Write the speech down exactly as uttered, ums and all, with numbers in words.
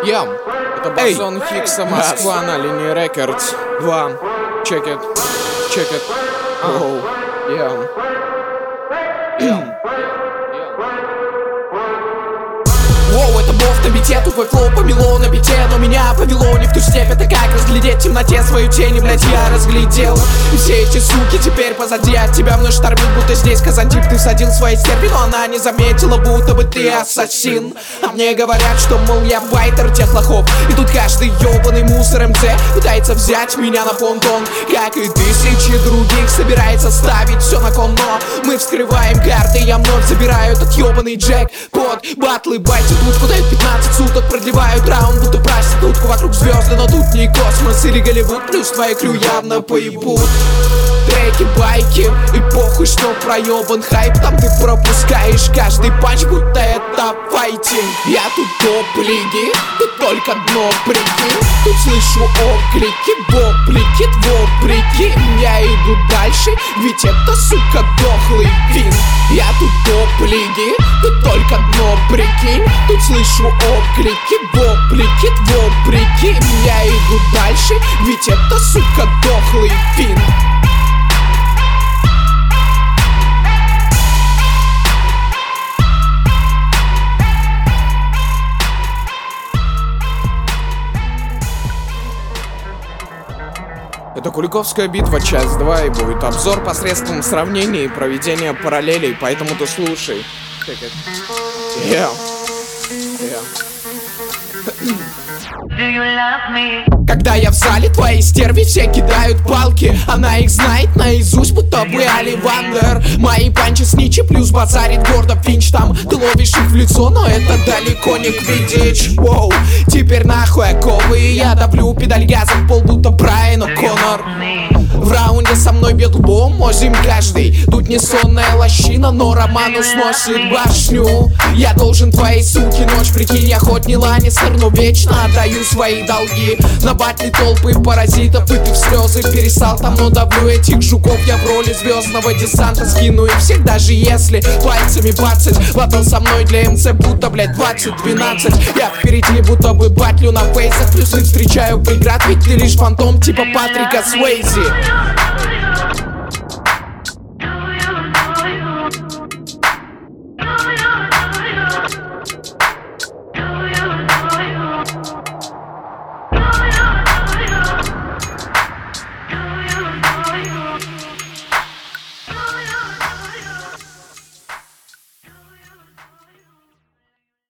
Ям, это Бозон Хиггса, Москва на линии Рекордс. Два, check it, check it. Оу, ям, ям. Воу, это бов на бите, тупой флоу помело на бите. Но меня повело не в ту степь, это как разглядеть в темноте свою тень. И, блядь, я разглядел все эти суки теперь позади. От тебя вновь штормит, будто здесь Казантип. Ты всадил свои стерпи, но она не заметила, будто бы ты ассасин. А мне говорят, что, мол, я байтер тех лохов. И тут каждый ёбаный мусор эм цэ пытается взять меня на понтон. Как и тысячи других собирается ставить все на кон. Но мы вскрываем карты, я вновь забираю этот ёбаный джек под батлы байте. Утку дают пятнадцать суток, продлевают раунд, будто проститутку. Вокруг звезды, но тут не космос или Голливуд. Плюс твои крю явно поебут. Треки, байки и похуй, что проебан хайп. Там ты пропускаешь каждый панч, будто это файтинг. Я тут топ-лиги, тут только дно, прикинь. Тут слышу оклики, воплики, твоприки. Я иду дальше, ведь это, сука, дохлый фин. Я тут топ-лиги, тут только дно, прикинь. Тут слышу оклики, воплики, твоприки. Я иду дальше, ведь это, сука, дохлый фин. Это Куликовская битва, часть два, и будет обзор посредством сравнения и проведения параллелей, поэтому ты слушай. Yeah. Yeah. Когда я в зале, твои стерви все кидают палки. Она их знает наизусть, будто бы Оливандер. Мои панчи сничи, плюс базарит гордо Финч. Там ты ловишь их в лицо, но это далеко не квиддич. Воу, теперь нахуй оковы, и я давлю педаль газа в пол, будто Брайан О'Коннор. В раунде со мной бьет лбом, мозим каждый. Тут не сонная лощина, но Роману сносит башню. Я должен твоей суке ночь, прикинь, я хоть не Ланнистер, но вечно отдаю свои долги. На батле толпы паразитов, и ты в слезы перестал там, но давлю этих жуков. Я в роли звездного десанта скину их всех, даже если пальцами бацать. Батл со мной для эм цэ будто, блять, двадцать двенадцать. Я впереди будто бы батлю на фейсах, плюс не встречаю преград, ведь ты лишь фантом типа Патрика Суэйзи.